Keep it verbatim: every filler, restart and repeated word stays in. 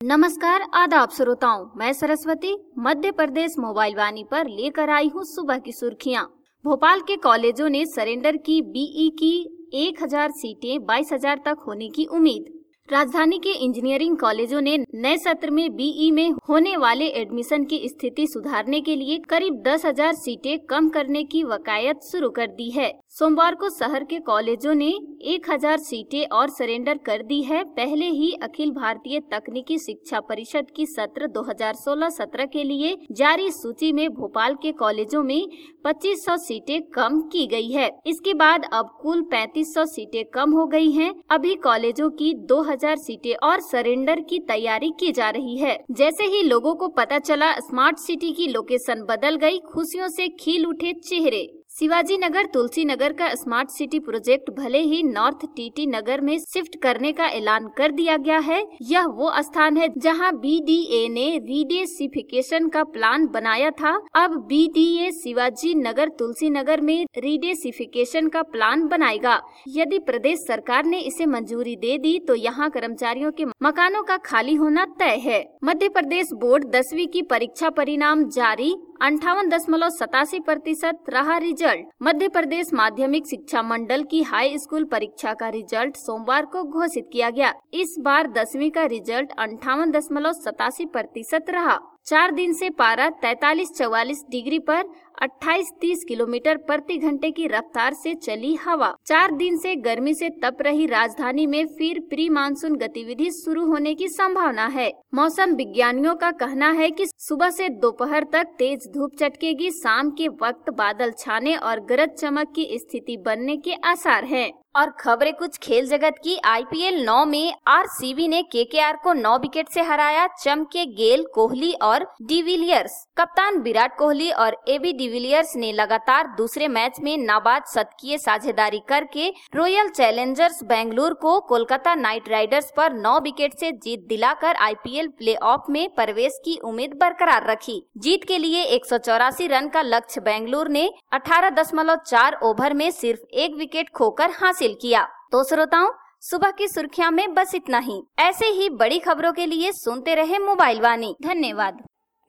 नमस्कार, आदाब श्रोताओं, मैं सरस्वती मध्य प्रदेश मोबाइल वाणी पर लेकर आई हूँ सुबह की सुर्खियाँ। भोपाल के कॉलेजों ने सरेंडर की बीई की एक हज़ार सीटें बाईस हज़ार तक होने की उम्मीद। राजधानी के इंजीनियरिंग कॉलेजों ने नए सत्र में बीई में होने वाले एडमिशन की स्थिति सुधारने के लिए करीब दस हज़ार सीटें कम करने की वकायत शुरू कर दी है। सोमवार को शहर के कॉलेजों ने एक हज़ार सीटें और सरेंडर कर दी है। पहले ही अखिल भारतीय तकनीकी शिक्षा परिषद की सत्र दो हज़ार सोलह सत्रह के लिए जारी सूची में भोपाल के कॉलेजों में पच्चीस सौ सीटें कम की गई है। इसके बाद अब कुल पैंतीस सौ सीटें कम हो गई हैं। अभी कॉलेजों की दो हज़ार सीटें और सरेंडर की तैयारी की जा रही है। जैसे ही लोगों को पता चला स्मार्ट सिटी की लोकेशन बदल गई, खुशियों से खिल उठे चेहरे। शिवाजी नगर तुलसी नगर का स्मार्ट सिटी प्रोजेक्ट भले ही नॉर्थ टीटी नगर में शिफ्ट करने का ऐलान कर दिया गया है, यह वो स्थान है जहां बीडीए ने रीडेसिफिकेशन का प्लान बनाया था। अब बीडीए शिवाजी नगर तुलसी नगर में रीडेसिफिकेशन का प्लान बनाएगा। यदि प्रदेश सरकार ने इसे मंजूरी दे दी तो यहाँ कर्मचारियों के मकानों का खाली होना तय है। मध्य प्रदेश बोर्ड दसवीं की परीक्षा परिणाम जारी, अंठावन दशमलव सतासी प्रतिशत रहा रिजल्ट। मध्य प्रदेश माध्यमिक शिक्षा मंडल की हाई स्कूल परीक्षा का रिजल्ट सोमवार को घोषित किया गया। इस बार दसवीं का रिजल्ट अंठावन दशमलव सतासी प्रतिशत रहा। चार दिन से पारा तैतालीस चौवालीस डिग्री पर अट्ठाईस तीस किलोमीटर प्रति घंटे की रफ्तार से चली हवा। चार दिन से गर्मी से तप रही राजधानी में फिर प्री मानसून गतिविधि शुरू होने की संभावना है। मौसम विज्ञानियों का कहना है कि सुबह से दोपहर तक तेज धूप चटकेगी। शाम के वक्त बादल छाने और गरज चमक की स्थिति बनने के आसार हैं। और खबरें कुछ खेल जगत की। आईपीएल नौ में आरसीबी ने केकेआर को नौ विकेट से हराया। चमके गेल, कोहली और डिविलियर्स। कप्तान विराट कोहली और एबी डिविलियर्स ने लगातार दूसरे मैच में नाबाद शतकीय साझेदारी करके रॉयल चैलेंजर्स बेंगलुरु को कोलकाता नाइट राइडर्स पर नौ विकेट से जीत दिलाकर आईपीएल प्लेऑफ में प्रवेश की उम्मीद बरकरार रखी। जीत के लिए एक सौ चौरासी रन का लक्ष्य बेंगलुरु ने अठारह दशमलव चार ओवर में सिर्फ एक विकेट खोकर हासिल किया। तो श्रोताओं, सुबह की सुर्खियां में बस इतना ही। ऐसे ही बड़ी खबरों के लिए सुनते रहे मोबाइल वाणी। धन्यवाद।